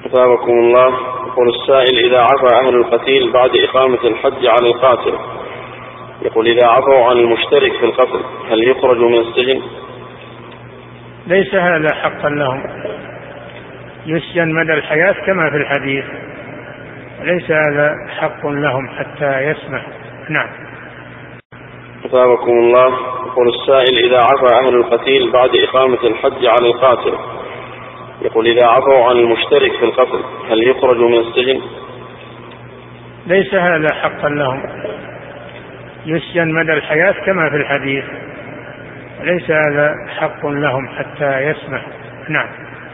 أثابكم الله. يقول السائل: إذا عفى أهل القتيل بعد إقامة الحج على القاتل، يقول إذا عفوا عن المشترك في القتل هل يخرج من السجن؟ ليس هذا حقا لهم، يسجن مدى الحياة كما في الحديث، ليس هذا حق لهم حتى يسمح. نعم. أثابكم الله. يقول السائل: إذا عفى أهل القتيل بعد إقامة الحج على القاتل، يقول إذا عفوا عن المشترك في القتل هل يخرج من السجن؟ ليس هذا حقا لهم، يسجن مدى الحياة كما في الحديث، ليس هذا حق لهم حتى يسمح. نعم.